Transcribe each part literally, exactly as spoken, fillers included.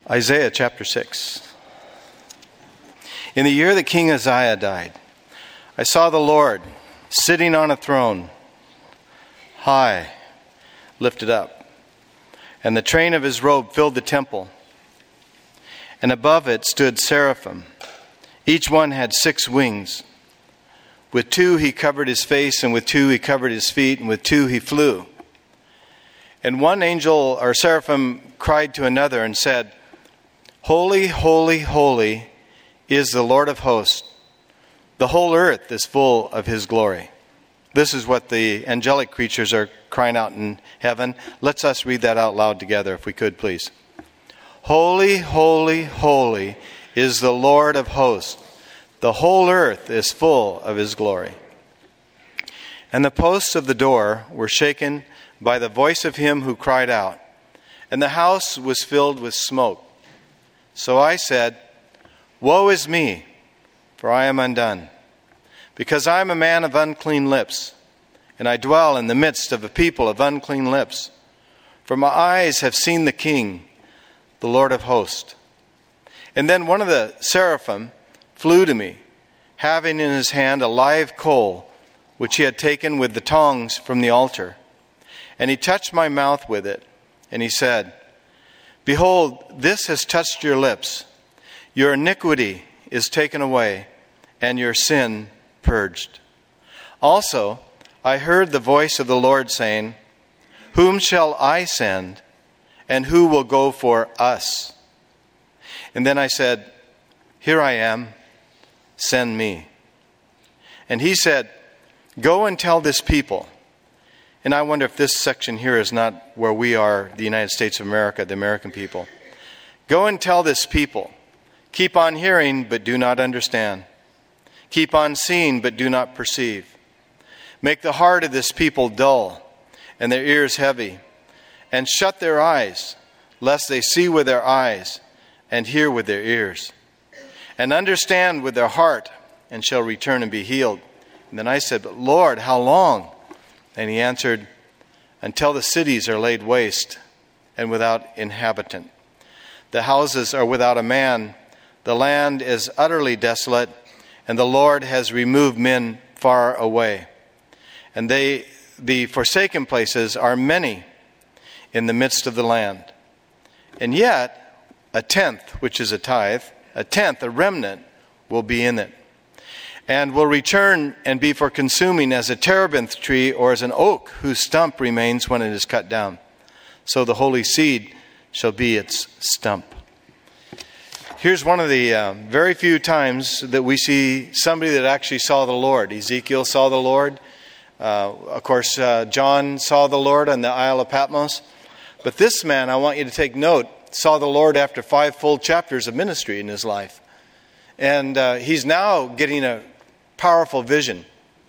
Isaiah chapter six. In the year that King Uzziah died, I saw the Lord sitting on a throne, high, lifted up, and the train of his robe filled the temple. And above it stood seraphim. Each one had six wings. With two he covered his face, and with two he covered his feet, and with two he flew. And one angel or seraphim cried to another and said, "Holy, holy, holy is the Lord of hosts. The whole earth is full of his glory." This is what the angelic creatures are crying out in heaven. Let's us read that out loud together, if we could, please. Holy, holy, holy is the Lord of hosts. The whole earth is full of his glory. And the posts of the door were shaken by the voice of him who cried out, and the house was filled with smoke. So I said, "Woe is me, for I am undone, because I am a man of unclean lips, and I dwell in the midst of a people of unclean lips. For my eyes have seen the King, the Lord of hosts." And then one of the seraphim flew to me, having in his hand a live coal, which he had taken with the tongs from the altar. And he touched my mouth with it, and he said, "Behold, this has touched your lips. Your iniquity is taken away, and your sin purged." Also, I heard the voice of the Lord saying, "Whom shall I send, and who will go for us?" And then I said, "Here I am, send me." And he said, "Go and tell this people." And I wonder if this section here is not where we are, the United States of America, the American people. "Go and tell this people, keep on hearing, but do not understand. Keep on seeing, but do not perceive. Make the heart of this people dull, and their ears heavy, and shut their eyes, lest they see with their eyes, and hear with their ears, and understand with their heart, and shall return and be healed." And then I said, "But Lord, how long?" And he answered, "Until the cities are laid waste and without inhabitant. The houses are without a man. The land is utterly desolate, and the Lord has removed men far away. And they, the forsaken places are many in the midst of the land. And yet, a tenth, which is a tithe, a tenth, a remnant, will be in it, and will return and be for consuming as a terebinth tree or as an oak whose stump remains when it is cut down. So the holy seed shall be its stump." Here's one of the uh, very few times that we see somebody that actually saw the Lord. Ezekiel saw the Lord. Uh, of course, uh, John saw the Lord on the Isle of Patmos. But this man, I want you to take note, saw the Lord after five full chapters of ministry in his life. And uh, he's now getting a powerful vision.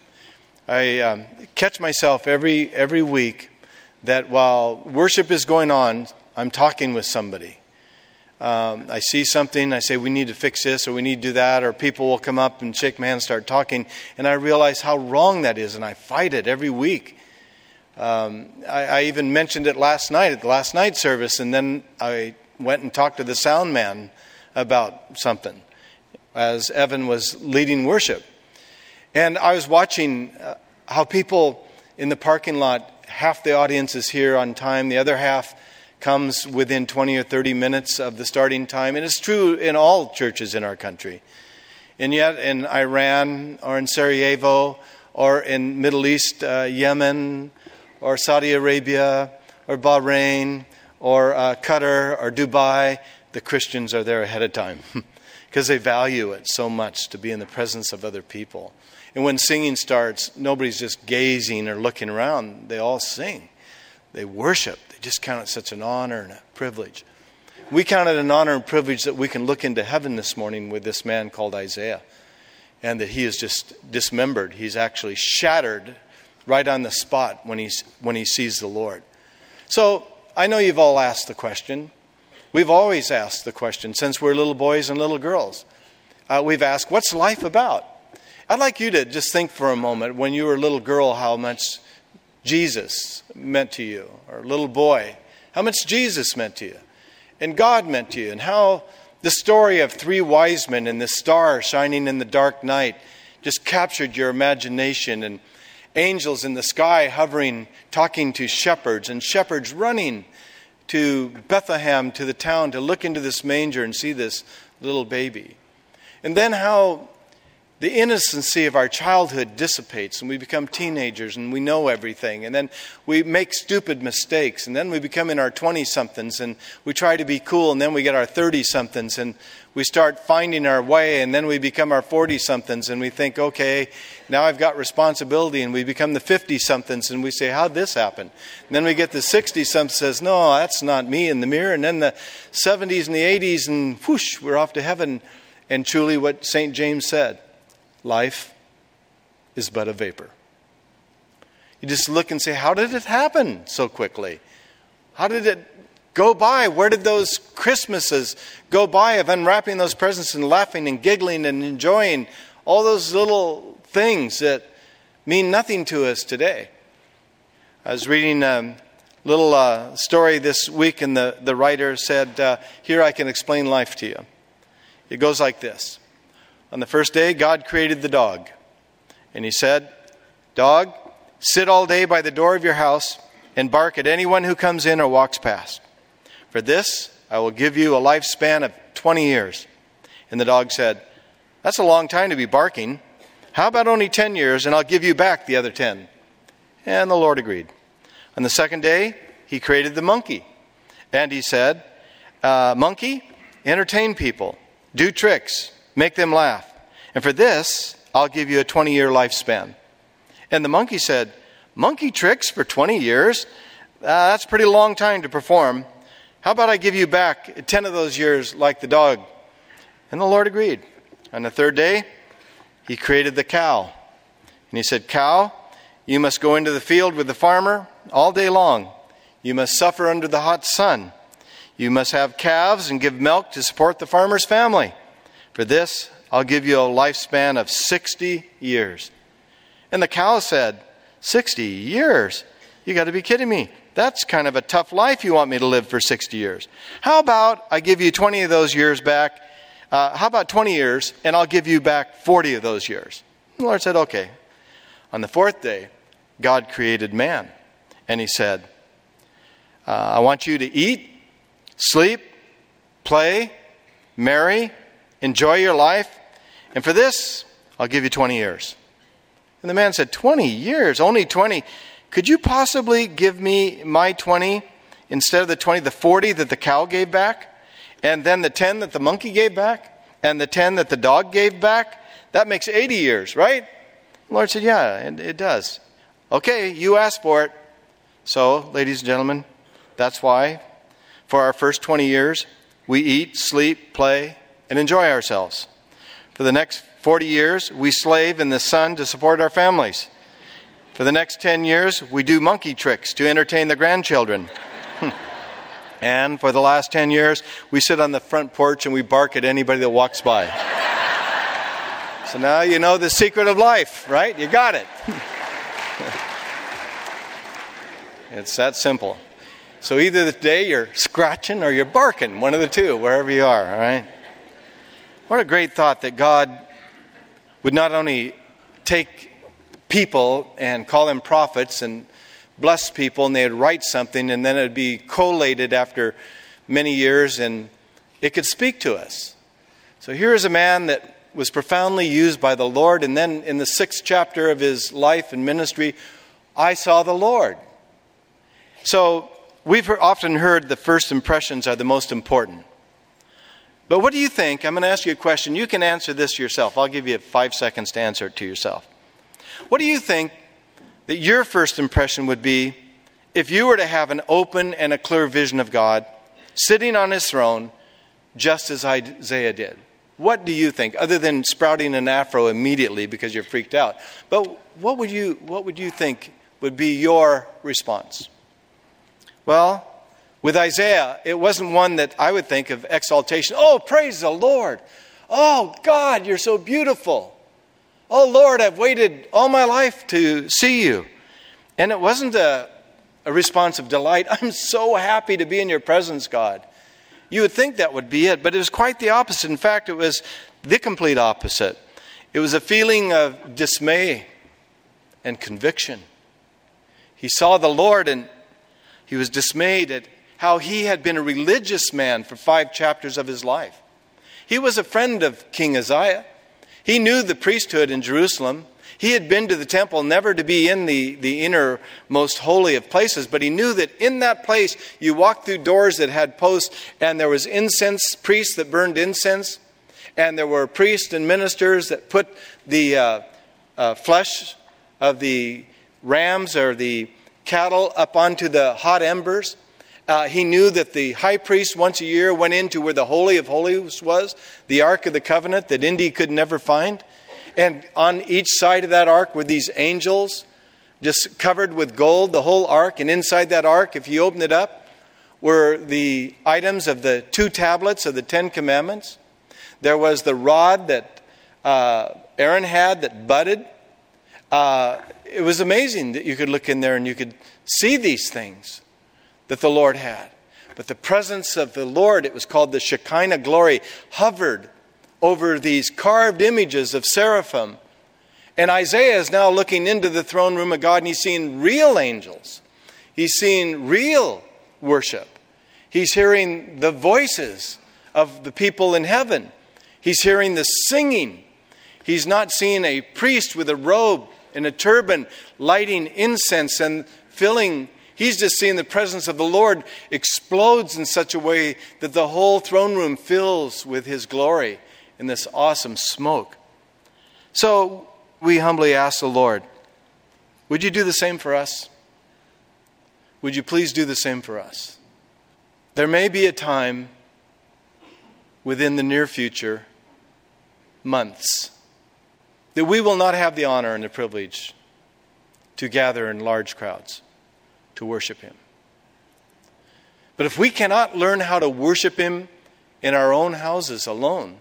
I um, catch myself every every week that while worship is going on, I'm talking with somebody. Um, I see something, I say, "We need to fix this," or "We need to do that," or people will come up and shake my hand and start talking, and I realize how wrong that is, and I fight it every week. Um, I, I even mentioned it last night at the last night service, and then I went and talked to the sound man about something as Evan was leading worship. And I was watching uh, how people in the parking lot, half the audience is here on time, the other half comes within twenty or thirty minutes of the starting time. And it's true in all churches in our country. And yet in Iran or in Sarajevo or in Middle East, uh, Yemen or Saudi Arabia or Bahrain or uh, Qatar or Dubai, the Christians are there ahead of time because they value it so much to be in the presence of other people. And when singing starts, nobody's just gazing or looking around. They all sing. They worship. They just count it such an honor and a privilege. We count it an honor and privilege that we can look into heaven this morning with this man called Isaiah, and that he is just dismembered. He's actually shattered right on the spot when he's when he sees the Lord. So I know you've all asked the question. We've always asked the question since we're little boys and little girls. Uh, we've asked, what's life about? I'd like you to just think for a moment, when you were a little girl, how much Jesus meant to you, or a little boy, how much Jesus meant to you. and God meant to you, and how the story of three wise men and the star shining in the dark night just captured your imagination, and angels in the sky hovering, talking to shepherds, and shepherds running to Bethlehem, to the town, to look into this manger and see this little baby. And then how the innocency of our childhood dissipates and we become teenagers and we know everything. And then we make stupid mistakes. And then we become in our twenty-somethings and we try to be cool. And then we get our thirty-somethings and we start finding our way. And then we become our forty-somethings and we think, okay, now I've got responsibility. And we become the fifty-somethings and we say, how'd this happen? And then we get the sixty-something says, no, that's not me in the mirror. And then the seventies and the eighties and whoosh, we're off to heaven. And truly what Saint James said, life is but a vapor. You just look and say, how did it happen so quickly? How did it go by? Where did those Christmases go by of unwrapping those presents and laughing and giggling and enjoying all those little things that mean nothing to us today? I was reading a little uh, story this week, and the, the writer said, uh, here I can explain life to you. It goes like this. On the first day, God created the dog. And he said, dog, sit all day by the door of your house and bark at anyone who comes in or walks past. For this, I will give you a lifespan of twenty years. And the dog said, that's a long time to be barking. How about only ten years, and I'll give you back the other ten? And the Lord agreed. On the second day, he created the monkey. And he said, uh, monkey, entertain people, do tricks, make them laugh. And for this, I'll give you a twenty-year lifespan. And the monkey said, monkey tricks for twenty years? Uh, that's a pretty long time to perform. How about I give you back ten of those years like the dog? And the Lord agreed. On the third day, he created the cow. And he said, cow, you must go into the field with the farmer all day long. You must suffer under the hot sun. You must have calves and give milk to support the farmer's family. For this, I'll give you a lifespan of sixty years. And the cow said, sixty years? You got to be kidding me. That's kind of a tough life you want me to live for sixty years. How about I give you twenty of those years back? Uh, how about twenty years, and I'll give you back forty of those years? And the Lord said, okay. On the fourth day, God created man. And he said, uh, I want you to eat, sleep, play, marry, enjoy your life. And for this, I'll give you twenty years. And the man said, twenty years? Only twenty? Could you possibly give me my twenty instead of the twenty, the forty that the cow gave back? And then the ten that the monkey gave back? And the ten that the dog gave back? That makes eighty years, right? The Lord said, yeah, it, it does. Okay, you asked for it. So, ladies and gentlemen, that's why for our first twenty years, we eat, sleep, play, and enjoy ourselves. For the next forty years, we slave in the sun to support our families. For the next ten years, we do monkey tricks to entertain the grandchildren. And for the last ten years, we sit on the front porch and we bark at anybody that walks by. So now you know the secret of life, right? You got it. It's that simple. So either the day you're scratching or you're barking, one of the two, wherever you are, all right? What a great thought that God would not only take people and call them prophets and bless people and they'd write something and then it'd be collated after many years and it could speak to us. So here is a man that was profoundly used by the Lord, and then in the sixth chapter of his life and ministry, I saw the Lord. So we've often heard the first impressions are the most important. But what do you think? I'm going to ask you a question. You can answer this yourself. I'll give you five seconds to answer it to yourself. What do you think that your first impression would be if you were to have an open and a clear vision of God sitting on his throne just as Isaiah did? What do you think, other than sprouting an afro immediately because you're freaked out? But what would you what would you think would be your response? Well, with Isaiah, it wasn't one that I would think of exaltation. Oh, praise the Lord. Oh, God, you're so beautiful. Oh, Lord, I've waited all my life to see you. And it wasn't a, a response of delight. I'm so happy to be in your presence, God. You would think that would be it, but it was quite the opposite. In fact, it was the complete opposite. It was a feeling of dismay and conviction. He saw the Lord and he was dismayed at how he had been a religious man for five chapters of his life. He was a friend of King Uzziah. He knew the priesthood in Jerusalem. He had been to the temple, never to be in the, the inner most holy of places, but he knew that in that place you walked through doors that had posts, and there was incense, priests that burned incense, and there were priests and ministers that put the uh, uh, flesh of the rams or the cattle up onto the hot embers. Uh, he knew that the high priest once a year went into where the Holy of Holies was, the Ark of the Covenant that Indy could never find. And on each side of that ark were these angels, just covered with gold, the whole ark. And inside that ark, if you opened it up, were the items of the two tablets of the Ten Commandments. There was the rod that uh, Aaron had that budded. Uh, it was amazing that you could look in there and you could see these things that the Lord had. But the presence of the Lord, it was called the Shekinah glory, hovered over these carved images of seraphim. And Isaiah is now looking into the throne room of God, and he's seeing real angels. He's seeing real worship. He's hearing the voices of the people in heaven. He's hearing the singing. He's not seeing a priest with a robe and a turban lighting incense and filling. He's just seeing the presence of the Lord explodes in such a way that the whole throne room fills with his glory in this awesome smoke. So we humbly ask the Lord, would you do the same for us? Would you please do the same for us? There may be a time within the near future, months, that we will not have the honor and the privilege to gather in large crowds to worship him. But if we cannot learn how to worship him in our own houses alone,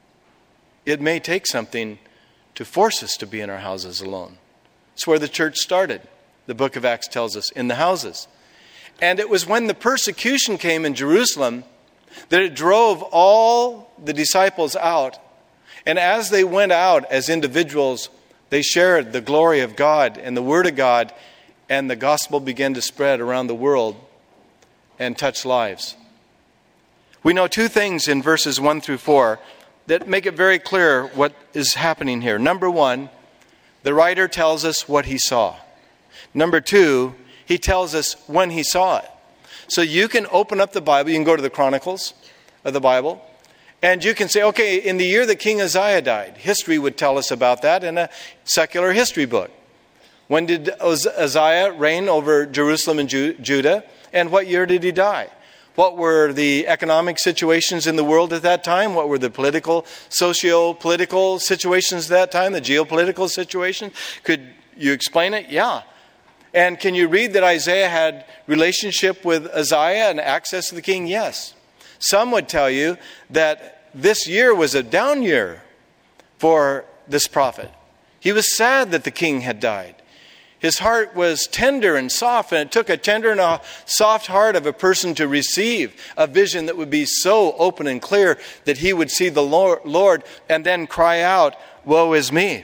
it may take something to force us to be in our houses alone. It's where the church started, the book of Acts tells us, in the houses. And it was when the persecution came in Jerusalem that it drove all the disciples out. And as they went out as individuals, they shared the glory of God and the Word of God, and the gospel began to spread around the world and touch lives. We know two things in verses one through four that make it very clear what is happening here. Number one, the writer tells us what he saw. Number two, he tells us when he saw it. So you can open up the Bible, you can go to the Chronicles of the Bible, and you can say, okay, in the year that King Uzziah died, history would tell us about that in a secular history book. When did Uzziah reign over Jerusalem and Judah? And what year did he die? What were the economic situations in the world at that time? What were the political, socio-political situations at that time? The geopolitical situation? Could you explain it? Yeah. And can you read that Isaiah had relationship with Uzziah and access to the king? Yes. Some would tell you that this year was a down year for this prophet. He was sad that the king had died. His heart was tender and soft, and it took a tender and a soft heart of a person to receive a vision that would be so open and clear that he would see the Lord and then cry out, "Woe is me."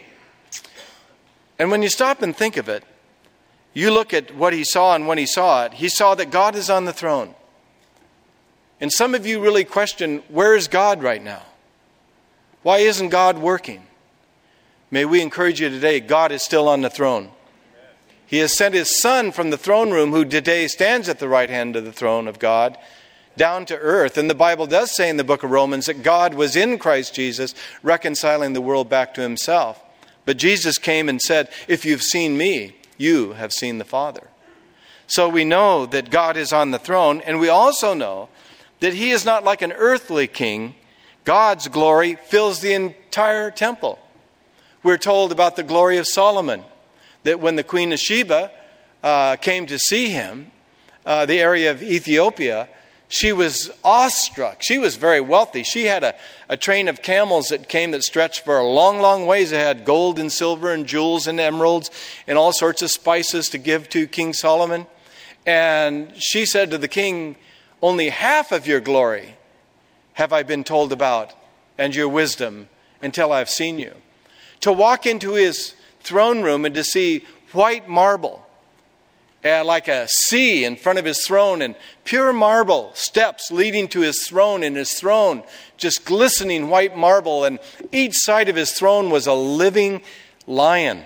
And when you stop and think of it, you look at what he saw, and when he saw it, he saw that God is on the throne. And some of you really question, where is God right now? Why isn't God working? May we encourage you today, God is still on the throne. He has sent his Son from the throne room, who today stands at the right hand of the throne of God, down to earth. And the Bible does say in the book of Romans that God was in Christ Jesus, reconciling the world back to himself. But Jesus came and said, if you've seen me, you have seen the Father. So we know that God is on the throne, and we also know that he is not like an earthly king. God's glory fills the entire temple. We're told about the glory of Solomon, that when the Queen of Sheba uh, came to see him, uh, the area of Ethiopia, she was awestruck. She was very wealthy. She had a, a train of camels that came that stretched for a long, long ways. It had gold and silver and jewels and emeralds and all sorts of spices to give to King Solomon. And she said to the king, only half of your glory have I been told about, and your wisdom until I've seen you. To walk into his throne room and to see white marble, uh, like a sea in front of his throne, and pure marble steps leading to his throne, and his throne just glistening white marble, and each side of his throne was a living lion.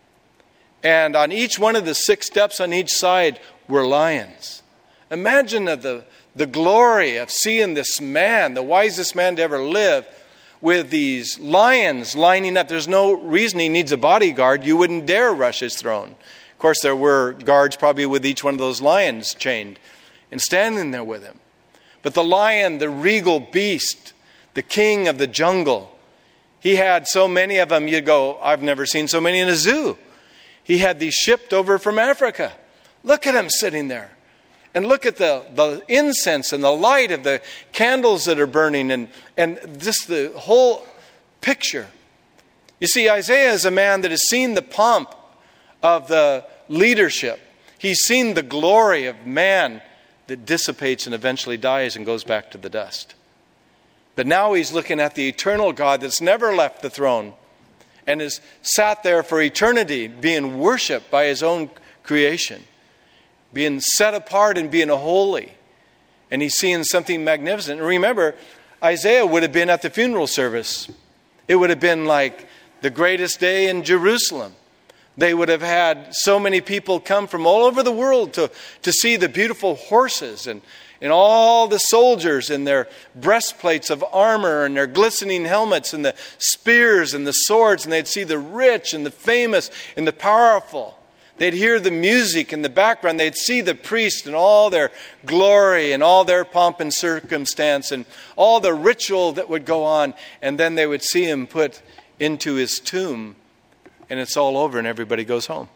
And on each one of the six steps on each side were lions. Imagine the, the glory of seeing this man, the wisest man to ever live, with these lions lining up. There's no reason he needs a bodyguard. You wouldn't dare rush his throne. Of course, there were guards probably with each one of those lions chained and standing there with him. But the lion, the regal beast, the king of the jungle, he had so many of them, you'd go, I've never seen so many in a zoo. He had these shipped over from Africa. Look at him sitting there. And look at the, the incense and the light of the candles that are burning, and, and just the whole picture. You see, Isaiah is a man that has seen the pomp of the leadership. He's seen the glory of man that dissipates and eventually dies and goes back to the dust. But now he's looking at the eternal God that's never left the throne and has sat there for eternity, being worshipped by his own creation, being set apart and being holy. And he's seeing something magnificent. And remember, Isaiah would have been at the funeral service. It would have been like the greatest day in Jerusalem. They would have had so many people come from all over the world to, to see the beautiful horses and, and all the soldiers in their breastplates of armor and their glistening helmets and the spears and the swords. And they'd see the rich and the famous and the powerful. They'd hear the music in the background. They'd see the priests and all their glory and all their pomp and circumstance and all the ritual that would go on. And then they would see him put into his tomb, and it's all over and everybody goes home.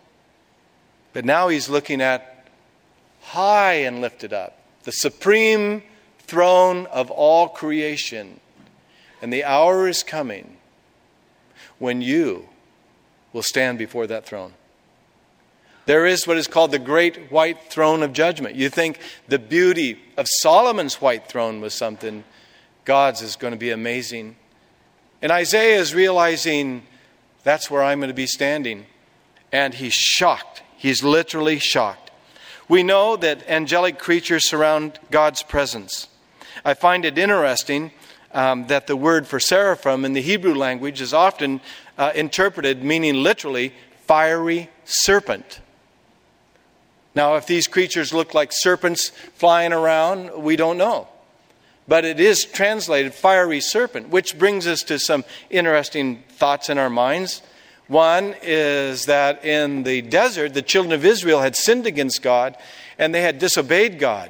But now he's looking at high and lifted up, the supreme throne of all creation. And the hour is coming when you will stand before that throne. There is what is called the great white throne of judgment. You think the beauty of Solomon's white throne was something. God's is going to be amazing. And Isaiah is realizing that's where I'm going to be standing. And he's shocked. He's literally shocked. We know that angelic creatures surround God's presence. I find it interesting um, that the word for seraphim in the Hebrew language is often uh, interpreted, meaning literally, fiery serpent. Now, if these creatures look like serpents flying around, we don't know. But it is translated fiery serpent, which brings us to some interesting thoughts in our minds. One is that in the desert, the children of Israel had sinned against God and they had disobeyed God.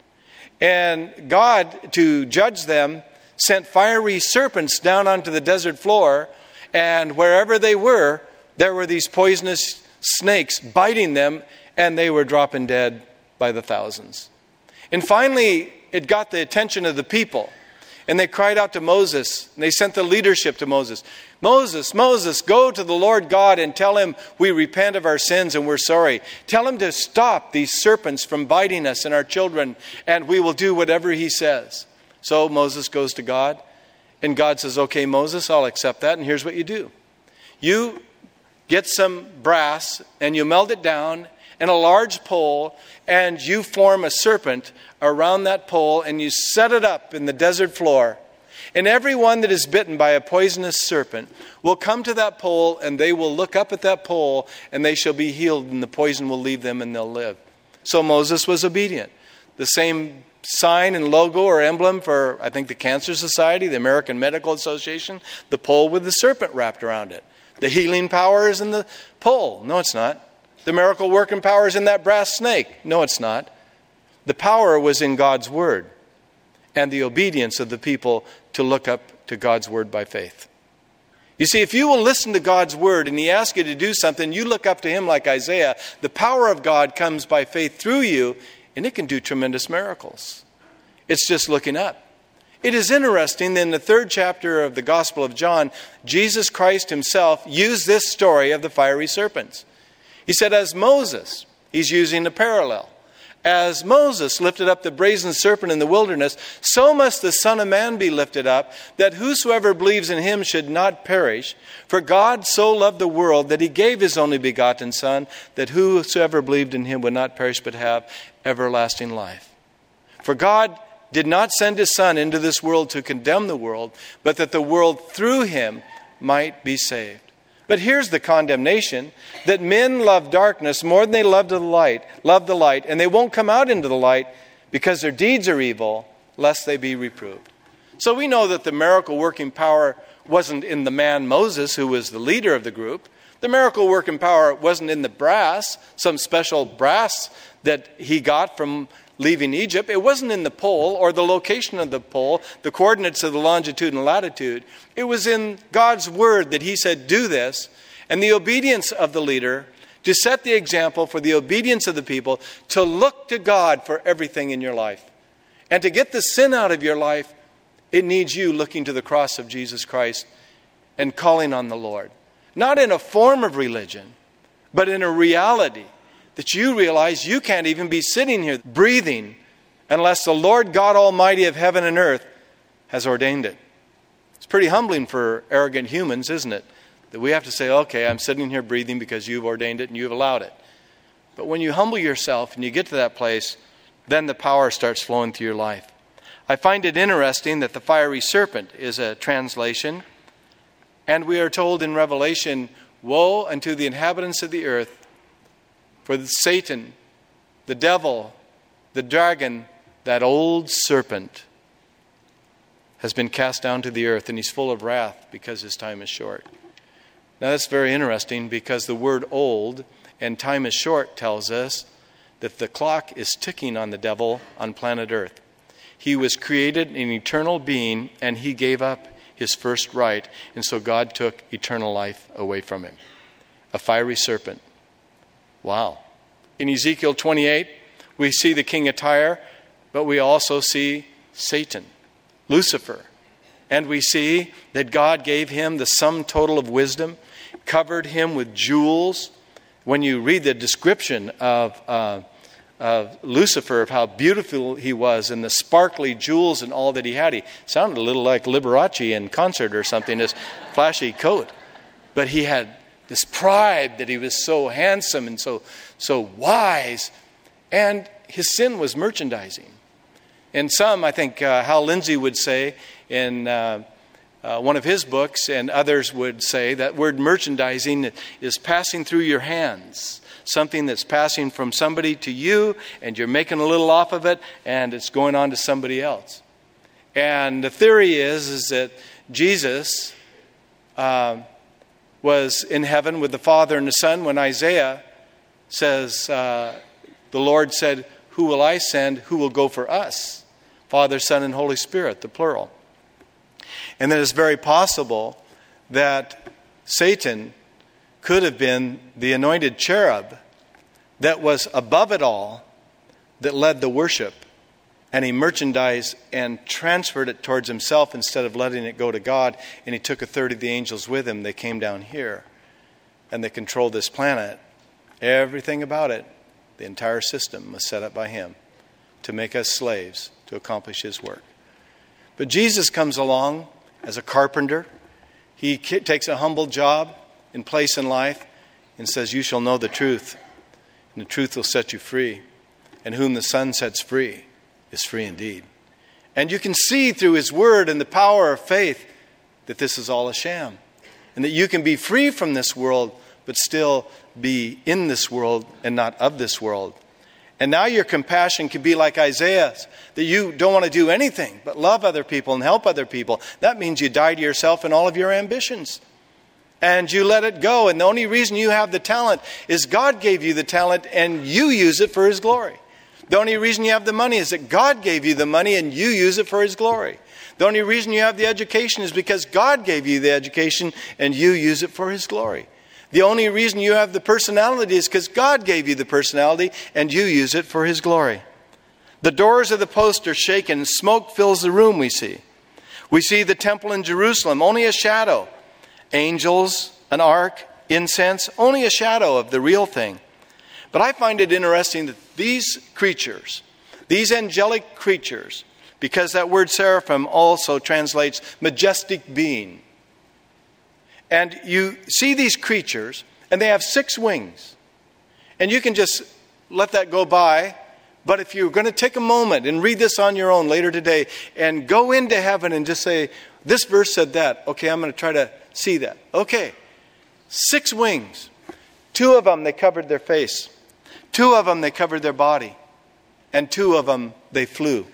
And God, to judge them, sent fiery serpents down onto the desert floor, and wherever they were, there were these poisonous snakes biting them, and they were dropping dead by the thousands. And finally, it got the attention of the people. And they cried out to Moses. And they sent the leadership to Moses. Moses, Moses, go to the Lord God and tell him we repent of our sins and we're sorry. Tell him to stop these serpents from biting us and our children, and we will do whatever he says. So Moses goes to God. And God says, okay, Moses, I'll accept that. And here's what you do. You get some brass and you melt it down and a large pole, and you form a serpent around that pole, and you set it up in the desert floor. And everyone that is bitten by a poisonous serpent will come to that pole, and they will look up at that pole, and they shall be healed, and the poison will leave them, and they'll live. So Moses was obedient. The same sign and logo or emblem for, I think, the Cancer Society, the American Medical Association, the pole with the serpent wrapped around it. The healing power is in the pole. No, it's not. The miracle working power is in that brass snake. No, it's not. The power was in God's word and the obedience of the people to look up to God's word by faith. You see, if you will listen to God's word and he asks you to do something, you look up to him like Isaiah. The power of God comes by faith through you, and it can do tremendous miracles. It's just looking up. It is interesting that in the third chapter of the Gospel of John, Jesus Christ himself used this story of the fiery serpents. He said, as Moses, he's using a parallel. As Moses lifted up the brazen serpent in the wilderness, so must the Son of Man be lifted up, that whosoever believes in him should not perish. For God so loved the world that he gave his only begotten Son, that whosoever believed in him would not perish but have everlasting life. For God did not send his Son into this world to condemn the world, but that the world through him might be saved. But here's the condemnation, that men love darkness more than they love the light, love the light, and they won't come out into the light because their deeds are evil, lest they be reproved. So we know that the miracle working power wasn't in the man Moses, who was the leader of the group. The miracle working power wasn't in the brass, some special brass that he got from leaving Egypt. It wasn't in the pole or the location of the pole, the coordinates of the longitude and latitude. It was in God's word that he said, do this, and the obedience of the leader to set the example for the obedience of the people, to look to God for everything in your life. And to get the sin out of your life, it needs you looking to the cross of Jesus Christ and calling on the Lord. Not in a form of religion, but in a reality that you realize you can't even be sitting here breathing unless the Lord God Almighty of heaven and earth has ordained it. It's pretty humbling for arrogant humans, isn't it? That we have to say, okay, I'm sitting here breathing because you've ordained it and you've allowed it. But when you humble yourself and you get to that place, then the power starts flowing through your life. I find it interesting that the fiery serpent is a translation. And we are told in Revelation, woe unto the inhabitants of the earth, for Satan, the devil, the dragon, that old serpent, has been cast down to the earth, and he's full of wrath because his time is short. Now that's very interesting, because the word old and time is short tells us that the clock is ticking on the devil on planet earth. He was created an eternal being, and he gave up his first right, and so God took eternal life away from him. A fiery serpent. Wow. In Ezekiel twenty-eight, we see the king of Tyre, but we also see Satan, Lucifer. And we see that God gave him the sum total of wisdom, covered him with jewels. When you read the description of, uh, of Lucifer, of how beautiful he was, and the sparkly jewels and all that he had, he sounded a little like Liberace in concert or something, his flashy coat. But he had this pride that he was so handsome and so so wise, and his sin was merchandising. And some, I think uh, Hal Lindsey would say in uh, uh, one of his books, and others would say that word merchandising is passing through your hands. Something that's passing from somebody to you, and you're making a little off of it, and it's going on to somebody else. And the theory is, is that Jesus uh, was in heaven with the Father and the Son when Isaiah says, uh, the Lord said, who will I send? Who will go for us? Father, Son, and Holy Spirit, the plural. And that it's very possible that Satan could have been the anointed cherub that was above it all, that led the worship. And he merchandised and transferred it towards himself instead of letting it go to God. And he took a third of the angels with him. They came down here and they controlled this planet. Everything about it, the entire system was set up by him to make us slaves to accomplish his work. But Jesus comes along as a carpenter. He takes a humble job in place in life and says, you shall know the truth, and the truth will set you free. And whom the Son sets free is free indeed. And you can see through his word and the power of faith that this is all a sham, and that you can be free from this world but still be in this world and not of this world. And now your compassion can be like Isaiah's, that you don't want to do anything but love other people and help other people. That means you die to yourself and all of your ambitions. And you let it go. And the only reason you have the talent is God gave you the talent and you use it for his glory. The only reason you have the money is that God gave you the money and you use it for his glory. The only reason you have the education is because God gave you the education and you use it for his glory. The only reason you have the personality is because God gave you the personality and you use it for his glory. The doors of the post are shaken. Smoke fills the room, we see. We see the temple in Jerusalem, only a shadow. Angels, an ark, incense, only a shadow of the real thing. But I find it interesting that these creatures, these angelic creatures, because that word seraphim also translates majestic being. And you see these creatures, and they have six wings. And you can just let that go by. But if you're going to take a moment and read this on your own later today and go into heaven and just say, this verse said that. Okay, I'm going to try to see that. Okay, six wings. Two of them, they covered their face. Two of them, they covered their body. And two of them, they flew.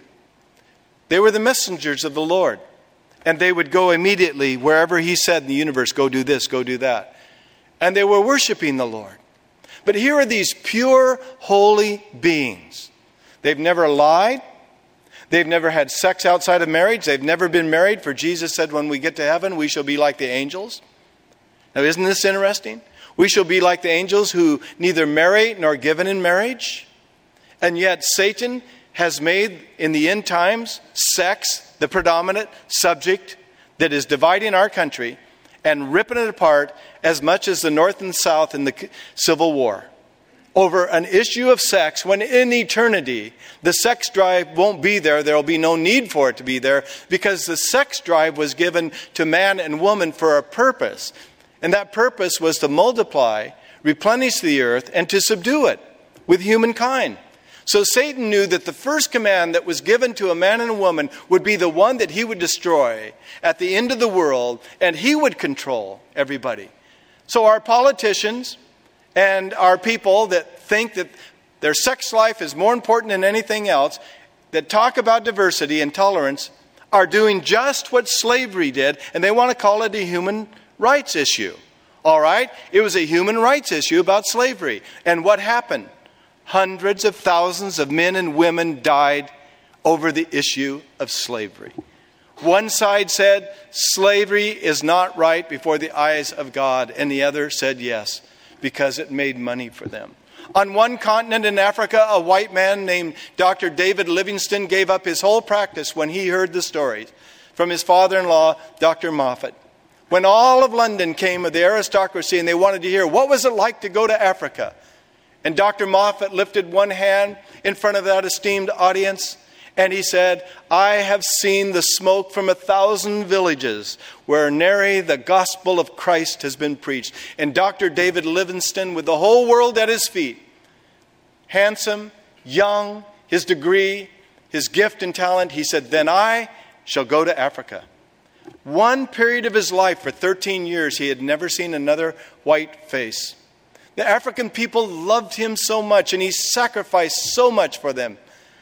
They were the messengers of the Lord. And they would go immediately wherever he said in the universe, go do this, go do that. And they were worshiping the Lord. But here are these pure, holy beings. They've never lied. They've never had sex outside of marriage. They've never been married. For Jesus said, when we get to heaven, we shall be like the angels. Now, isn't this interesting? We shall be like the angels who neither marry nor given in marriage. And yet Satan has made, in the end times, sex the predominant subject that is dividing our country and ripping it apart as much as the North and South in the Civil War. Over an issue of sex, when in eternity the sex drive won't be there, there will be no need for it to be there, because the sex drive was given to man and woman for a purpose. And that purpose was to multiply, replenish the earth, and to subdue it with humankind. So Satan knew that the first command that was given to a man and a woman would be the one that he would destroy at the end of the world, and he would control everybody. So our politicians and our people that think that their sex life is more important than anything else, that talk about diversity and tolerance, are doing just what slavery did, and they want to call it a human rights issue. All right? It was a human rights issue about slavery. And what happened? Hundreds of thousands of men and women died over the issue of slavery. One side said slavery is not right before the eyes of God, and the other said yes, because it made money for them. On one continent in Africa, a white man named Doctor David Livingstone gave up his whole practice when he heard the stories from his father-in-law, Doctor Moffat. When all of London came of the aristocracy and they wanted to hear, what was it like to go to Africa? And Doctor Moffat lifted one hand in front of that esteemed audience, and he said, I have seen the smoke from a thousand villages where nary the gospel of Christ has been preached. And Doctor David Livingstone, with the whole world at his feet, handsome, young, his degree, his gift and talent, he said, then I shall go to Africa. One period of his life, for thirteen years, he had never seen another white face. The African people loved him so much, and he sacrificed so much for them.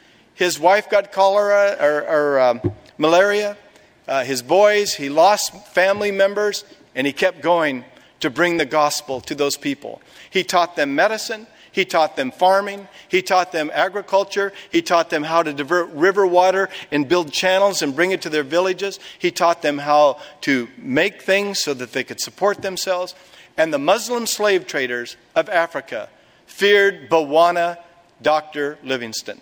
His wife got cholera or, or um, malaria. Uh, his boys, he lost family members, and he kept going to bring the gospel to those people. He taught them medicine. He taught them farming. He taught them agriculture. He taught them how to divert river water and build channels and bring it to their villages. He taught them how to make things so that they could support themselves. And the Muslim slave traders of Africa feared Bwana Doctor Livingstone,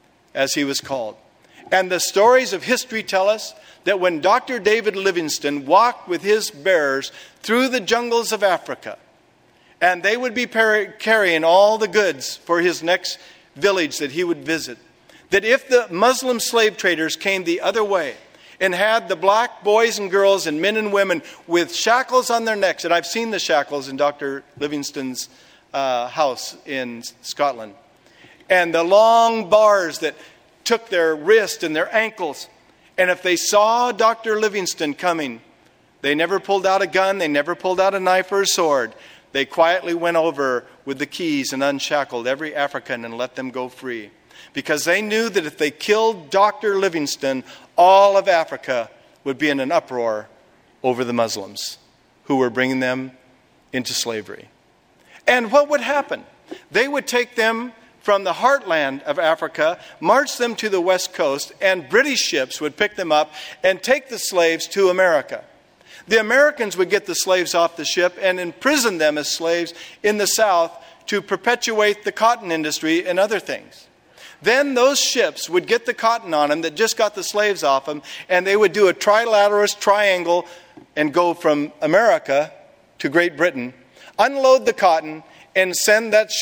as he was called. And the stories of history tell us that when Doctor David Livingstone walked with his bearers through the jungles of Africa, and they would be par- carrying all the goods for his next village that he would visit, that if the Muslim slave traders came the other way and had the black boys and girls and men and women with shackles on their necks, and I've seen the shackles in Doctor Livingstone's uh, house in Scotland, and the long bars that took their wrists and their ankles, and if they saw Doctor Livingstone coming, they never pulled out a gun, they never pulled out a knife or a sword. They quietly went over with the keys and unshackled every African and let them go free. Because they knew that if they killed Doctor Livingstone, all of Africa would be in an uproar over the Muslims who were bringing them into slavery. And what would happen? They would take them from the heartland of Africa, march them to the west coast, and British ships would pick them up and take the slaves to America. The Americans would get the slaves off the ship and imprison them as slaves in the South to perpetuate the cotton industry and other things. Then those ships would get the cotton on them that just got the slaves off them, and they would do a trilateralist triangle and go from America to Great Britain, unload the cotton, and send that ship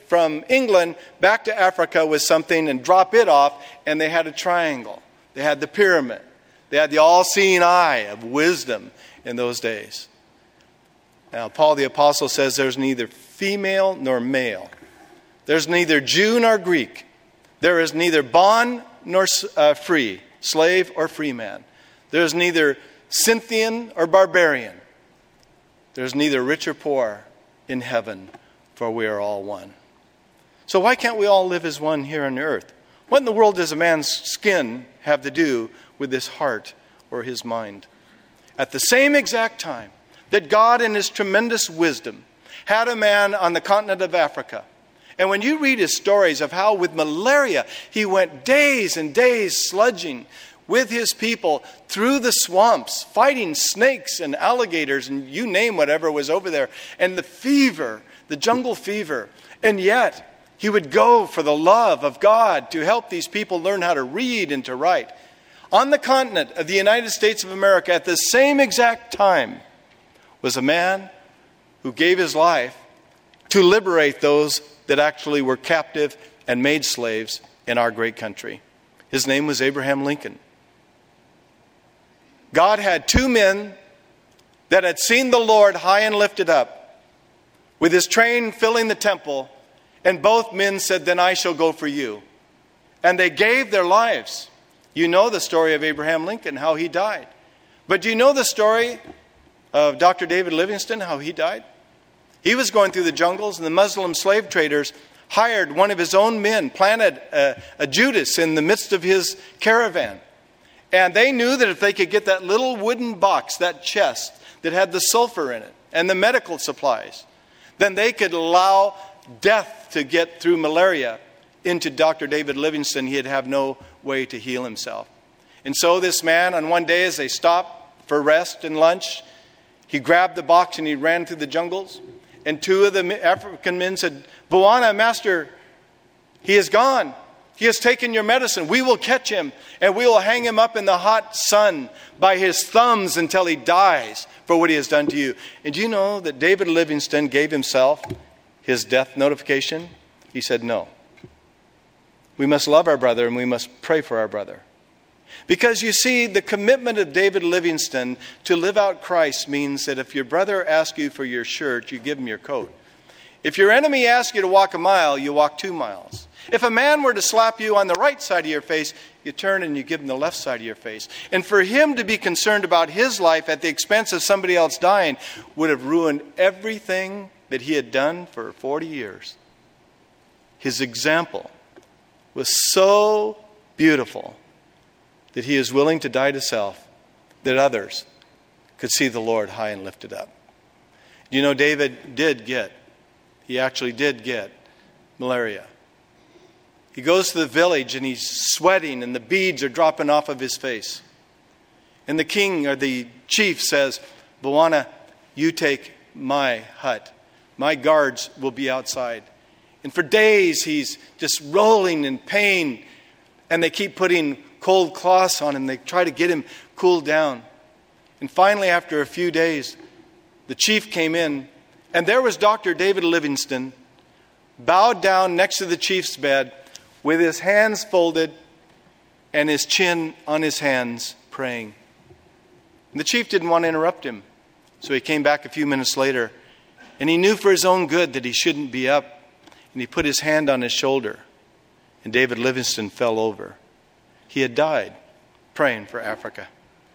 from England back to Africa with something and drop it off, and they had a triangle. They had the pyramid. They had the all-seeing eye of wisdom in those days. Now, Paul the Apostle says there's neither female nor male. There's neither Jew nor Greek. There is neither bond nor uh, free, slave or free man. There's neither Scythian or barbarian. There's neither rich or poor in heaven, for we are all one. So why can't we all live as one here on earth? What in the world does a man's skin have to do with his heart or his mind? At the same exact time that God in his tremendous wisdom had a man on the continent of Africa. And when you read his stories of how with malaria he went days and days sludging with his people through the swamps, fighting snakes and alligators and you name whatever was over there, and the fever, the jungle fever. And yet he would go for the love of God to help these people learn how to read and to write. On the continent of the United States of America at the same exact time was a man who gave his life to liberate those that actually were captive and made slaves in our great country. His name was Abraham Lincoln. God had two men that had seen the Lord high and lifted up, with his train filling the temple, and both men said, "Then I shall go for you." And they gave their lives. You know the story of Abraham Lincoln, how he died. But do you know the story of Doctor David Livingstone, how he died? He was going through the jungles, and the Muslim slave traders hired one of his own men, planted a, a Judas in the midst of his caravan. And they knew that if they could get that little wooden box, that chest that had the sulfur in it and the medical supplies, then they could allow death to get through malaria into Doctor David Livingstone. He'd have no way to heal himself. And so this man, on one day as they stopped for rest and lunch, he grabbed the box and he ran through the jungles. And two of the African men said, "Bwana, Master, he is gone. He has taken your medicine. We will catch him and we will hang him up in the hot sun by his thumbs until he dies for what he has done to you." And do you know that David Livingstone gave himself his death notification? He said, "No. We must love our brother and we must pray for our brother." Because you see, the commitment of David Livingstone to live out Christ means that if your brother asks you for your shirt, you give him your coat. If your enemy asks you to walk a mile, you walk two miles. If a man were to slap you on the right side of your face, you turn and you give him the left side of your face. And for him to be concerned about his life at the expense of somebody else dying would have ruined everything that he had done for forty years. His example was so beautiful that he is willing to die to self, that others could see the Lord high and lifted up. You know, David did get, he actually did get malaria. He goes to the village and he's sweating and the beads are dropping off of his face. And the king or the chief says, "Bwana, you take my hut. My guards will be outside." And for days he's just rolling in pain, and they keep putting cold cloths on him. They try to get him cooled down. And finally, after a few days, the chief came in, and there was Doctor David Livingstone, bowed down next to the chief's bed, with his hands folded and his chin on his hands, praying. And the chief didn't want to interrupt him, so he came back a few minutes later, and he knew for his own good that he shouldn't be up, and he put his hand on his shoulder, and David Livingstone fell over. He had died praying for Africa.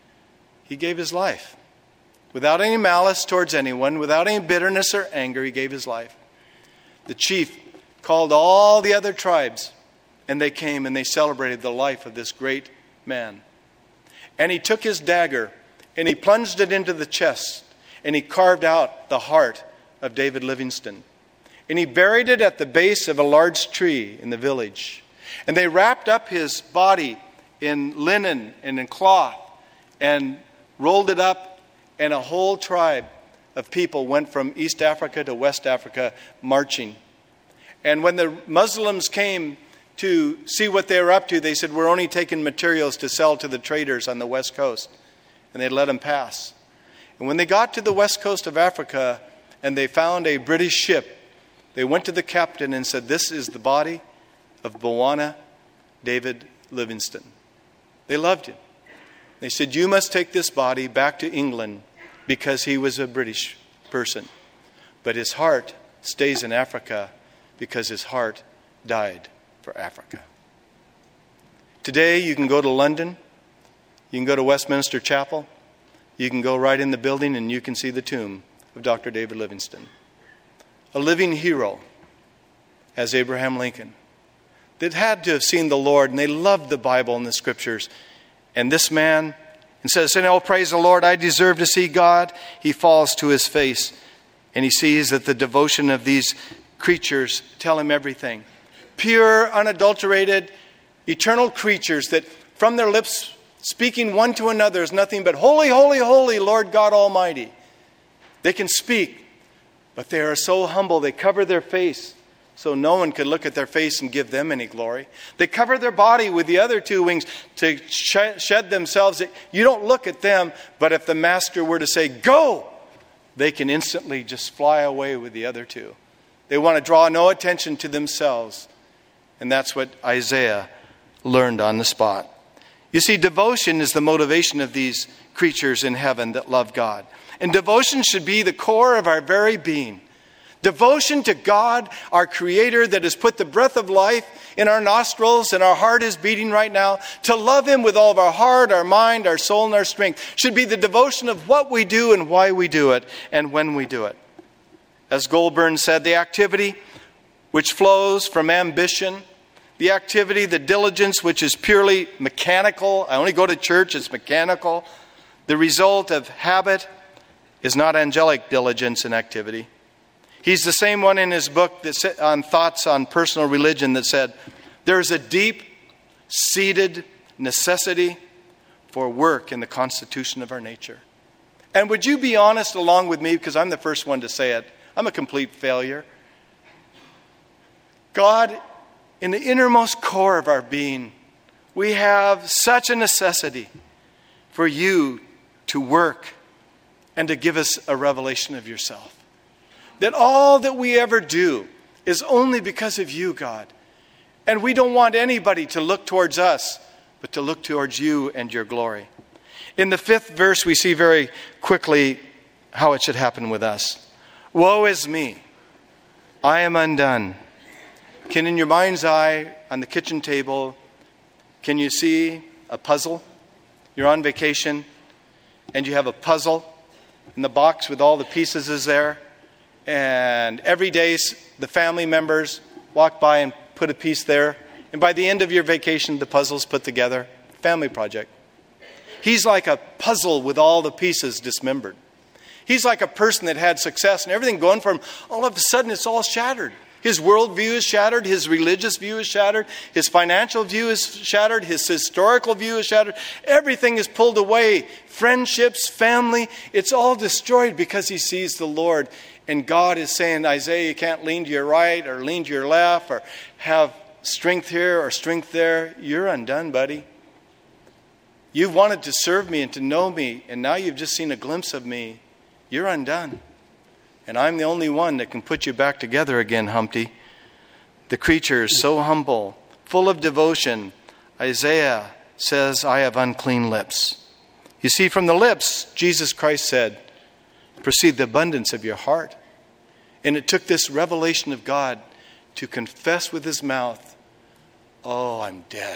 He gave his life. Without any malice towards anyone, without any bitterness or anger, he gave his life. The chief called all the other tribes, and they came and they celebrated the life of this great man. And he took his dagger and he plunged it into the chest, and he carved out the heart of David Livingstone. And he buried it at the base of a large tree in the village. And they wrapped up his body in linen and in cloth and rolled it up, and a whole tribe of people went from East Africa to West Africa marching. And when the Muslims came to see what they were up to, they said, "We're only taking materials to sell to the traders on the West Coast." And they let them pass. And when they got to the West Coast of Africa and they found a British ship They went to the captain and said, "This is the body of Bwana David Livingstone." They loved him. They said, "You must take this body back to England because he was a British person. But his heart stays in Africa because his heart died for Africa." Today you can go to London. You can go to Westminster Chapel. You can go right in the building and you can see the tomb of Doctor David Livingstone. A living hero as Abraham Lincoln. That had to have seen the Lord, and they loved the Bible and the Scriptures. And this man, instead of saying, "Oh, praise the Lord, I deserve to see God," he falls to his face and he sees that the devotion of these creatures tell him everything. Pure, unadulterated, eternal creatures that from their lips speaking one to another is nothing but "Holy, holy, holy, Lord God Almighty." They can speak, but they are so humble. They cover their face so no one could look at their face and give them any glory. They cover their body with the other two wings to sh- shed themselves. You don't look at them, but if the master were to say, "Go," they can instantly just fly away with the other two. They want to draw no attention to themselves. And that's what Isaiah learned on the spot. You see, devotion is the motivation of these creatures in heaven that love God. And devotion should be the core of our very being. Devotion to God, our Creator, that has put the breath of life in our nostrils and our heart is beating right now. To love Him with all of our heart, our mind, our soul, and our strength should be the devotion of what we do and why we do it and when we do it. As Goulburn said, the activity which flows from ambition, the activity, the diligence which is purely mechanical. I only go to church, it's mechanical. The result of habit is not angelic diligence and activity. He's the same one in his book that on Thoughts on Personal Religion that said, there is a deep-seated necessity for work in the constitution of our nature. And would you be honest along with me, because I'm the first one to say it, I'm a complete failure. God, in the innermost core of our being, we have such a necessity for you to work and to give us a revelation of yourself. That all that we ever do is only because of you, God. And we don't want anybody to look towards us, but to look towards you and your glory. In the fifth verse, we see very quickly how it should happen with us. Woe is me, I am undone. Can in your mind's eye, on the kitchen table, can you see a puzzle? You're on vacation, and you have a puzzle, and the box with all the pieces is there. And every day the family members walk by and put a piece there. And by the end of your vacation, the puzzle's put together. Family project. He's like a puzzle with all the pieces dismembered. He's like a person that had success and everything going for him. All of a sudden, it's all shattered. His worldview is shattered. His religious view is shattered. His financial view is shattered. His historical view is shattered. Everything is pulled away. Friendships, family, it's all destroyed because he sees the Lord. And God is saying, Isaiah, you can't lean to your right or lean to your left or have strength here or strength there. You're undone, buddy. You've wanted to serve me and to know me, and now you've just seen a glimpse of me. You're undone. And I'm the only one that can put you back together again, Humpty. The creature is so humble, full of devotion. Isaiah says, I have unclean lips. You see, from the lips, Jesus Christ said, proceed the abundance of your heart. And it took this revelation of God to confess with his mouth, oh, I'm dead.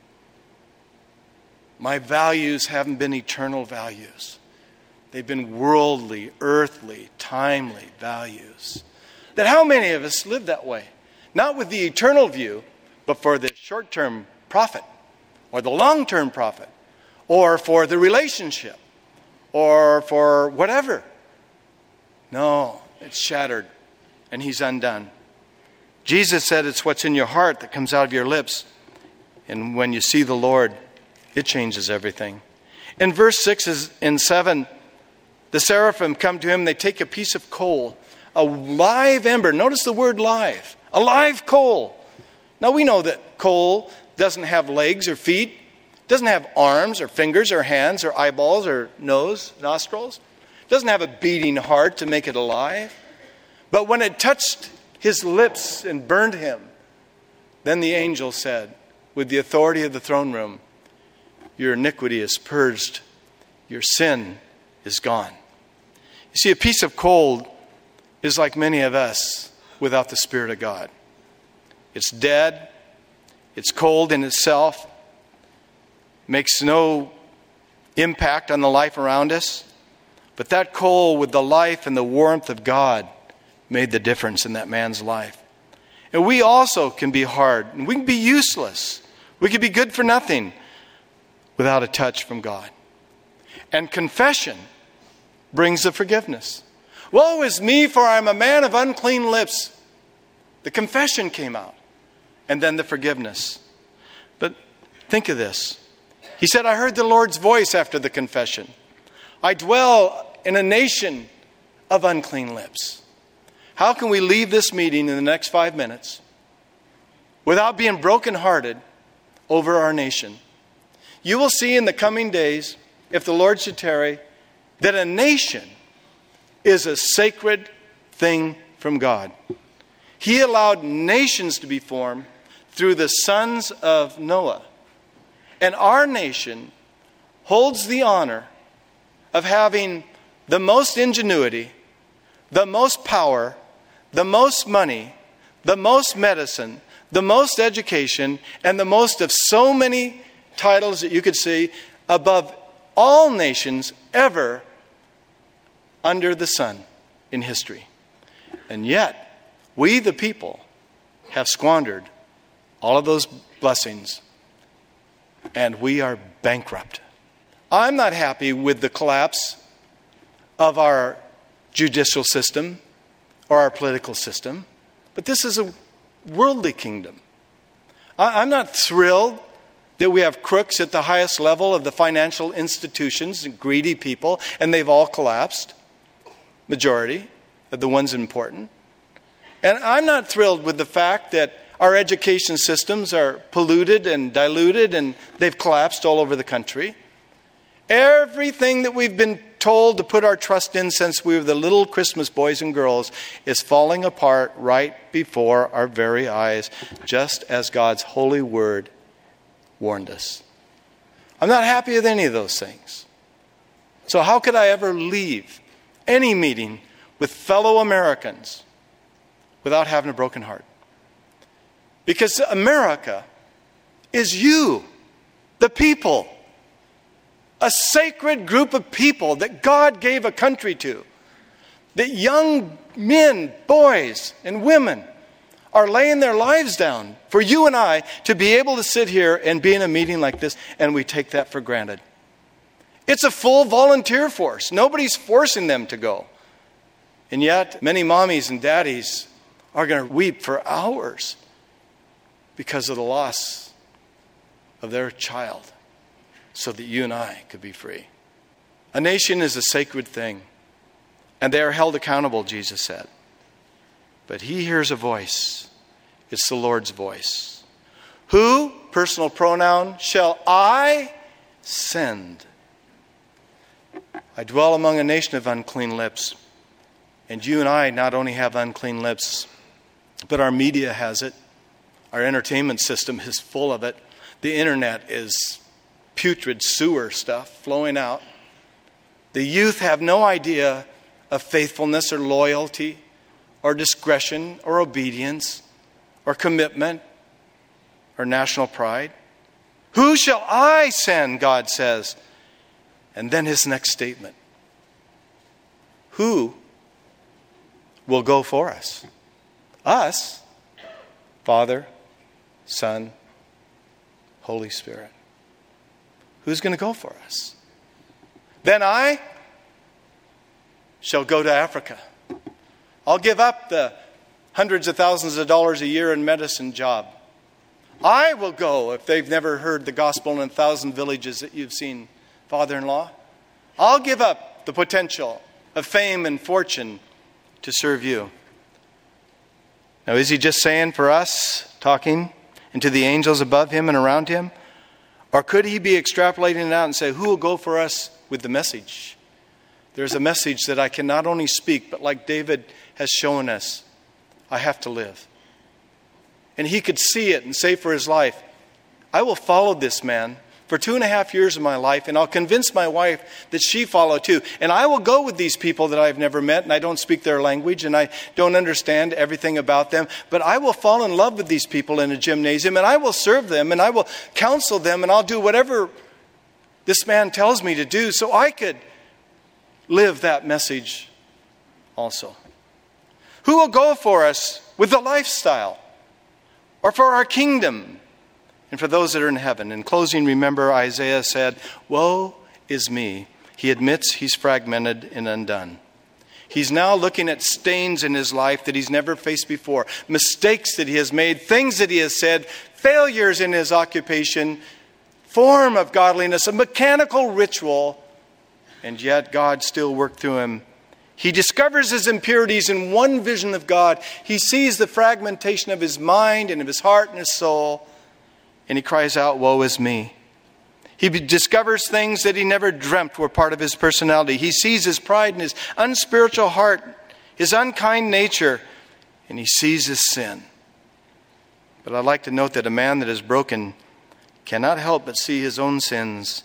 My values haven't been eternal values. They've been worldly, earthly, timely values. That how many of us live that way? Not with the eternal view, but for the short-term profit, or the long-term profit, or for the relationship, or for whatever. No, it's shattered, and he's undone. Jesus said it's what's in your heart that comes out of your lips. And when you see the Lord, it changes everything. In verse six and seven, the seraphim come to him. They take a piece of coal, a live ember. Notice the word live. A live coal. Now we know that coal doesn't have legs or feet. Doesn't have arms or fingers or hands or eyeballs or nose, nostrils. Doesn't have a beating heart to make it alive. But when it touched his lips and burned him. Then the angel said, with the authority of the throne room, your iniquity is purged, your sin is gone. You see, a piece of coal is like many of us without the Spirit of God. It's dead, it's cold in itself, makes no impact on the life around us. But that coal with the life and the warmth of God made the difference in that man's life. And we also can be hard, and we can be useless. We can be good for nothing without a touch from God. And confession brings the forgiveness. Woe is me, for I am a man of unclean lips. The confession came out. And then the forgiveness. But think of this. He said, I heard the Lord's voice after the confession. I dwell in a nation of unclean lips. How can we leave this meeting in the next five minutes without being brokenhearted over our nation? You will see in the coming days, if the Lord should tarry, that a nation is a sacred thing from God. He allowed nations to be formed through the sons of Noah. And our nation holds the honor of having the most ingenuity, the most power, the most money, the most medicine, the most education, and the most of so many titles that you could see above all nations ever under the sun in history. And yet, we the people have squandered all of those blessings, and we are bankrupt. I'm not happy with the collapse of our judicial system or our political system, but this is a worldly kingdom. I'm not thrilled that we have crooks at the highest level of the financial institutions, and greedy people, and they've all collapsed. Majority of the ones important. And I'm not thrilled with the fact that our education systems are polluted and diluted and they've collapsed all over the country. Everything that we've been told to put our trust in since we were the little Christmas boys and girls is falling apart right before our very eyes, just as God's holy word warned us. I'm not happy with any of those things. So how could I ever leave any meeting with fellow Americans without having a broken heart? Because America is you, the people. A sacred group of people that God gave a country to. That young men, boys, and women are laying their lives down for you and I to be able to sit here and be in a meeting like this, and we take that for granted. It's a full volunteer force. Nobody's forcing them to go. And yet, many mommies and daddies are going to weep for hours because of the loss of their child, so that you and I could be free. A nation is a sacred thing, and they are held accountable, Jesus said. But he hears a voice. It's the Lord's voice. Who, personal pronoun, shall I send? I dwell among a nation of unclean lips. And you and I not only have unclean lips, but our media has it. Our entertainment system is full of it. The internet is putrid sewer stuff flowing out. The youth have no idea of faithfulness or loyalty or discretion or obedience or commitment or national pride. Who shall I send, God says? And then his next statement. Who will go for us? Us, Father, Son, Holy Spirit. Who's going to go for us? Then I shall go to Africa. I'll give up the hundreds of thousands of dollars a year in medicine job. I will go if they've never heard the gospel in a thousand villages that you've seen, father-in-law. I'll give up the potential of fame and fortune to serve you. Now, is he just saying for us, talking, and to the angels above him and around him? Or could he be extrapolating it out and say, who will go for us with the message? There's a message that I can not only speak, but like David has shown us, I have to live. And he could see it and say for his life, I will follow this man for two and a half years of my life, and I'll convince my wife that she follow too. And I will go with these people that I've never met, and I don't speak their language, and I don't understand everything about them. But I will fall in love with these people in a gymnasium, and I will serve them, and I will counsel them, and I'll do whatever this man tells me to do so I could live that message also. Who will go for us with the lifestyle or for our kingdom and for those that are in heaven? In closing, remember Isaiah said, woe is me. He admits he's fragmented and undone. He's now looking at stains in his life that he's never faced before, mistakes that he has made, things that he has said, failures in his occupation, form of godliness, a mechanical ritual, and yet God still worked through him. He discovers his impurities in one vision of God. He sees the fragmentation of his mind and of his heart and his soul, and he cries out, woe is me. He discovers things that he never dreamt were part of his personality. He sees his pride and his unspiritual heart, his unkind nature, and he sees his sin. But I'd like to note that a man that is broken cannot help but see his own sins.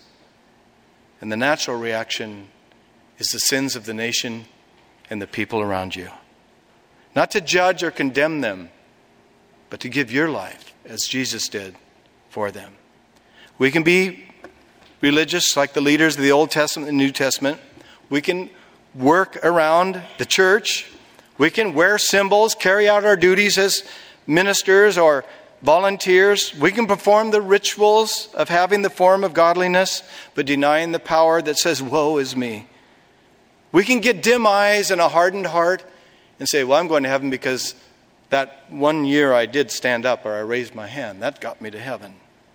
And the natural reaction is the sins of the nation and the people around you. Not to judge or condemn them, but to give your life, as Jesus did, for them. We can be religious like the leaders of the Old Testament and New Testament. We can work around the church. We can wear symbols, carry out our duties as ministers or volunteers. We can perform the rituals of having the form of godliness, but denying the power that says, woe is me. We can get dim eyes and a hardened heart and say, well, I'm going to heaven because that one year I did stand up or I raised my hand. That got me to heaven.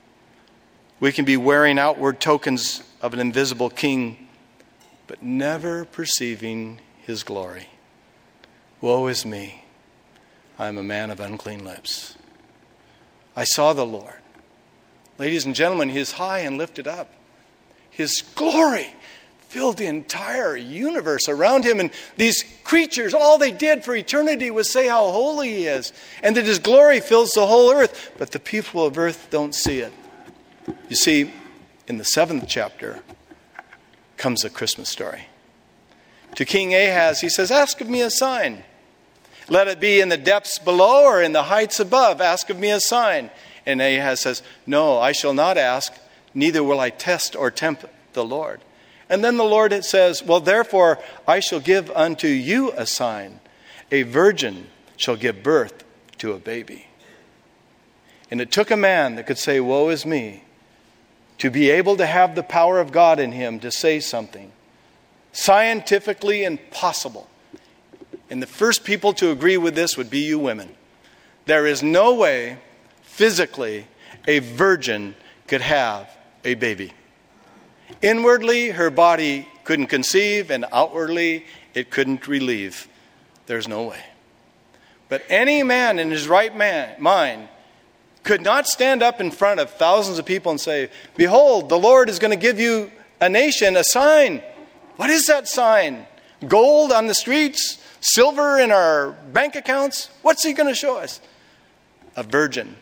We can be wearing outward tokens of an invisible king, but never perceiving his glory. Woe is me. I am a man of unclean lips. I saw the Lord. Ladies and gentlemen, he is high and lifted up. His glory filled the entire universe around him. And these creatures, all they did for eternity was say how holy he is. And that his glory fills the whole earth. But the people of earth don't see it. You see, in the seventh chapter comes a Christmas story. To King Ahaz, he says, ask of me a sign. Let it be in the depths below or in the heights above. Ask of me a sign. And Ahaz says, no, I shall not ask, neither will I test or tempt the Lord. And then the Lord says, well, therefore I shall give unto you a sign. A virgin shall give birth to a baby. And it took a man that could say, woe is me, to be able to have the power of God in him to say something scientifically impossible. And the first people to agree with this would be you women. There is no way physically a virgin could have a baby. Inwardly, her body couldn't conceive, and outwardly, it couldn't relieve. There's no way. But any man in his right man, mind could not stand up in front of thousands of people and say, behold, the Lord is going to give you a nation, a sign. What is that sign? Gold on the streets? Silver in our bank accounts? What's he going to show us? A virgin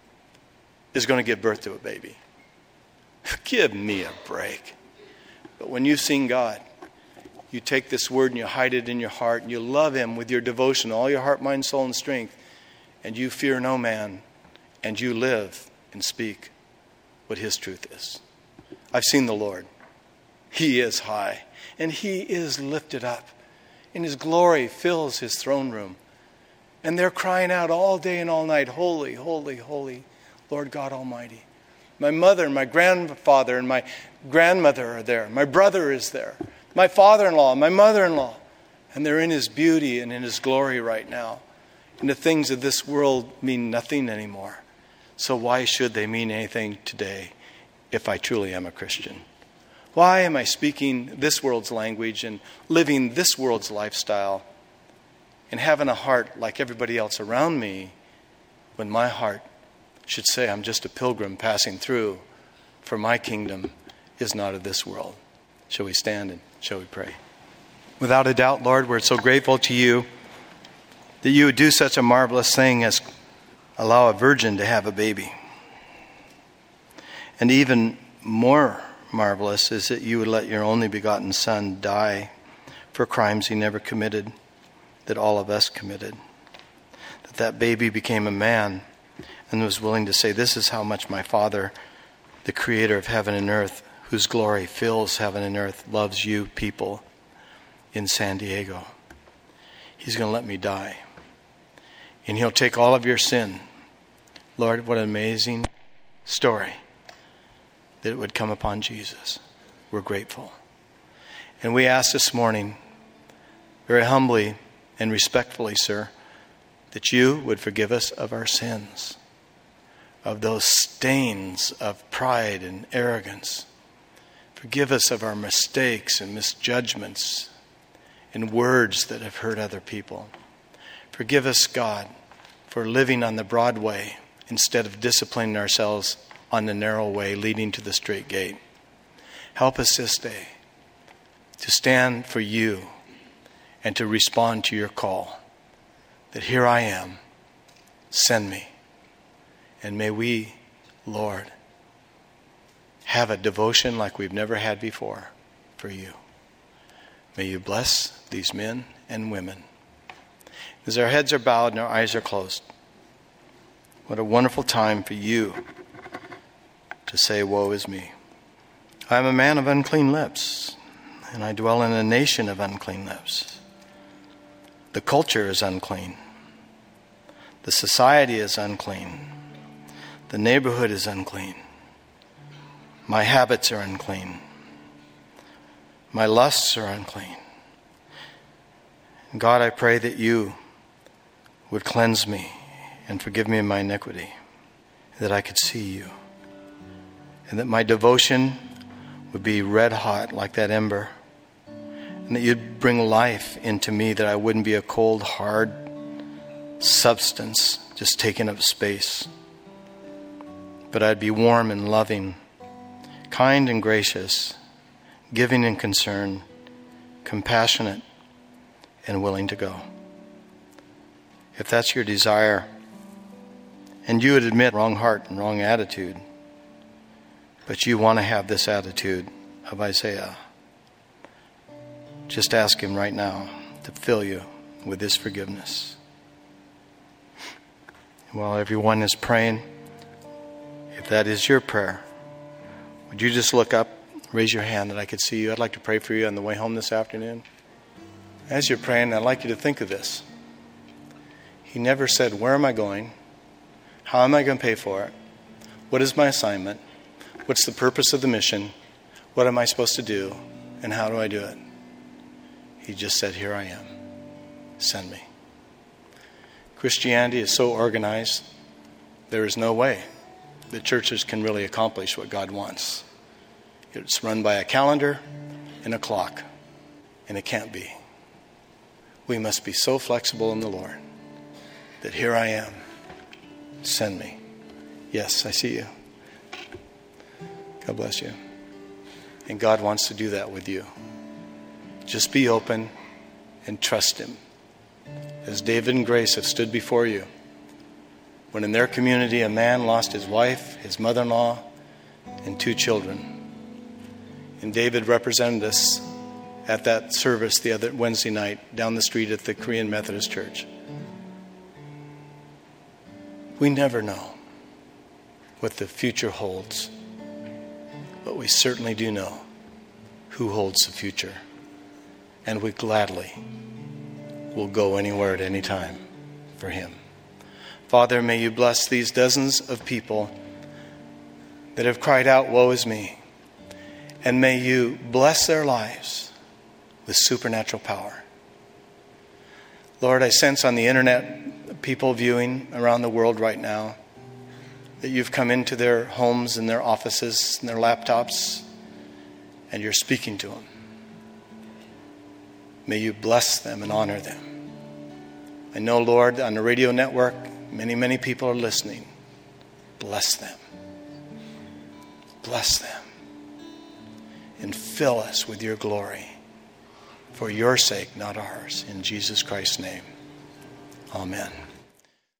is going to give birth to a baby. Give me a break. But when you've seen God, you take this word and you hide it in your heart and you love him with your devotion, all your heart, mind, soul, and strength, and you fear no man, and you live and speak what his truth is. I've seen the Lord. He is high, and he is lifted up, and his glory fills his throne room. And they're crying out all day and all night, holy, holy, holy, Lord God Almighty. My mother and my grandfather and my grandmother are there. My brother is there. My father-in-law, my mother-in-law. And they're in his beauty and in his glory right now. And the things of this world mean nothing anymore. So why should they mean anything today if I truly am a Christian? Why am I speaking this world's language and living this world's lifestyle and having a heart like everybody else around me when my heart should say I'm just a pilgrim passing through, for my kingdom is not of this world? Shall we stand and shall we pray? Without a doubt, Lord, we're so grateful to you that you would do such a marvelous thing as allow a virgin to have a baby. And even more marvelous is that you would let your only begotten Son die for crimes he never committed, that all of us committed. That that baby became a man and was willing to say, this is how much my Father, the creator of heaven and earth, whose glory fills heaven and earth, loves you people in San Diego. He's going to let me die. And he'll take all of your sin. Lord, what an amazing story that it would come upon Jesus. We're grateful. And we ask this morning, very humbly and respectfully, sir, that you would forgive us of our sins, of those stains of pride and arrogance. Forgive us of our mistakes and misjudgments and words that have hurt other people. Forgive us, God, for living on the broad way instead of disciplining ourselves on the narrow way leading to the straight gate. Help us this day to stand for you and to respond to your call. That here I am, send me. And may we, Lord, have a devotion like we've never had before for you. May you bless these men and women. As our heads are bowed and our eyes are closed, what a wonderful time for you to say, woe is me. I am a man of unclean lips, and I dwell in a nation of unclean lips. The culture is unclean. The society is unclean. The neighborhood is unclean. My habits are unclean. My lusts are unclean. And God, I pray that you would cleanse me and forgive me of my iniquity, that I could see you, and that my devotion would be red hot like that ember, and that you'd bring life into me, that I wouldn't be a cold, hard substance just taking up space, but I'd be warm and loving, kind and gracious, giving and concern, compassionate and willing to go. If that's your desire, and you would admit wrong heart and wrong attitude, but you want to have this attitude of Isaiah, just ask him right now to fill you with his forgiveness. While everyone is praying, if that is your prayer, would you just look up, raise your hand that I could see you. I'd like to pray for you on the way home this afternoon. As you're praying, I'd like you to think of this. He never said, where am I going? How am I going to pay for it? What is my assignment? What's the purpose of the mission? What am I supposed to do? And how do I do it? He just said, here I am. Send me. Christianity is so organized, there is no way that churches can really accomplish what God wants. It's run by a calendar and a clock, and it can't be. We must be so flexible in the Lord that here I am. Send me. Yes, I see you. God bless you. And God wants to do that with you. Just be open and trust him. As David and Grace have stood before you, when in their community a man lost his wife, his mother-in-law, and two children. And David represented us at that service the other Wednesday night down the street at the Korean Methodist Church. We never know what the future holds, but we certainly do know who holds the future. And we gladly will go anywhere at any time for him. Father, may you bless these dozens of people that have cried out, woe is me. And may you bless their lives with supernatural power. Lord, I sense on the internet people viewing around the world right now that you've come into their homes and their offices and their laptops and you're speaking to them. May you bless them and honor them. I know, Lord, on the radio network, many, many people are listening. Bless them. Bless them. And fill us with your glory. For your sake, not ours. In Jesus Christ's name. Amen.